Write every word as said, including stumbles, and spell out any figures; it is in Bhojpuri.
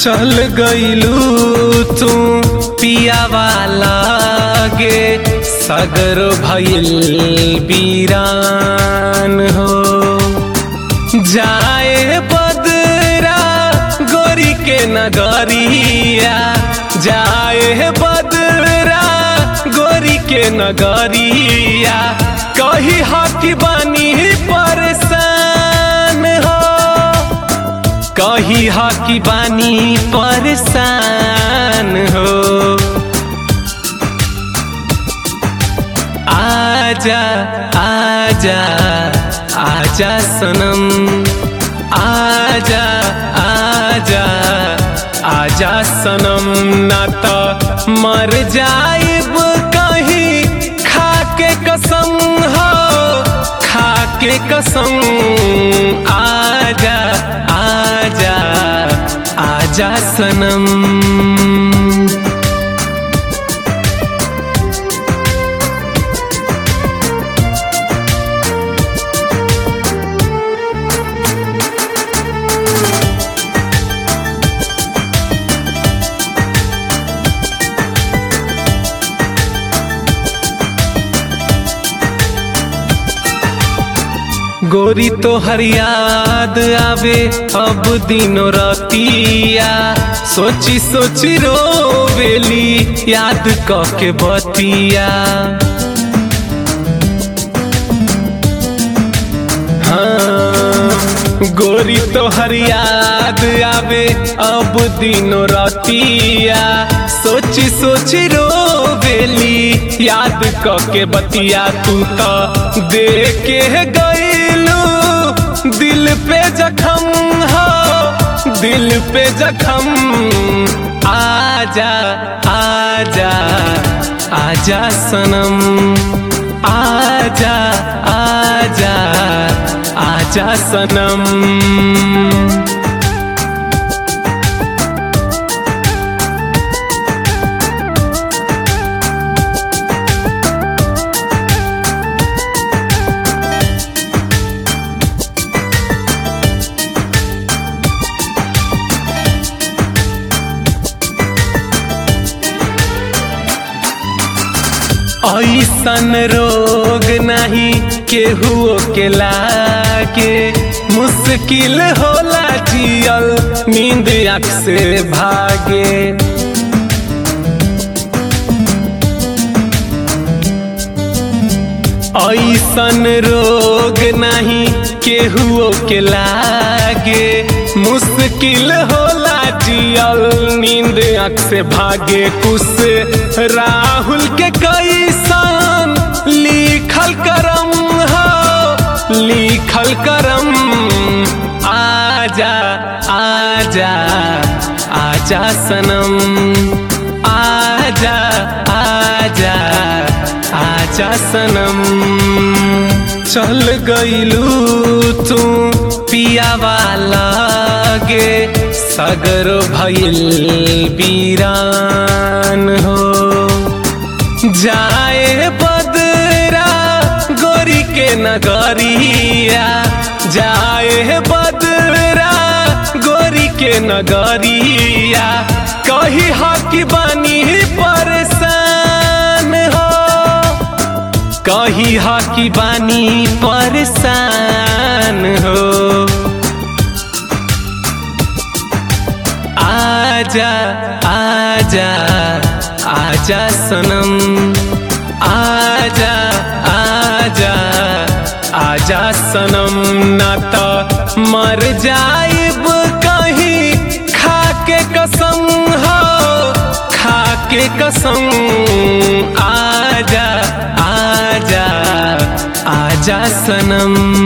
चल गईलू तू पिया वाला गे सगर भइल बीरान हो। जाए बदरा गोरी के नगरिया, जाए बदरा गोरी के नगरिया, कही हाथी बानी परेशान हो, कही हाथी बानी परेशान हो। आजा आजा आजा सनम, आजा आजा आजा सनम, ना तो मर जाइब कहीं खाके कसम हो, खाके कसम। आजा आजा आजा सनम। गोरी तो हर याद आवे अब दिनों रातिया, सोची सोची रोवेली याद कके बतिया। हाँ गोरी तो हर याद आवे अब दिनों रातिया, सोची सोची रोवेली याद कके बतिया। तू तो दे के गईलू दिल पे जखम हो, दिल पे जखम। आजा आजा आजा सनम, आजा आजा आजा सनम। ऐसन रोग नहीं केहू के लागे, मुश्किल होला जियल नींद आँख से भागे। ऐसन रोग नहीं केहू के लागे, मुश्किल होला जियल नींद आँख से भागे। कुछ राहुल के कैसन लिखल करम हो, लिखल करम। आजा आजा आजा सनम, आजा आजा आजा सनम। चल गईलू तू पिया वाला गे सगर भइल बीरान हो। जाए बदरा गोरी के नगरिया, जाए बदरा गोरी के नगरिया, कही हाथी बानी परेशान हो, कही हाथी बानी परेशान हो। आजा आजा आजा सनम, आजा आजा आजा सनम, ना तो मर जाइब कहीं खाके कसम हो, खाके कसम। आजा आजा आजा सनम।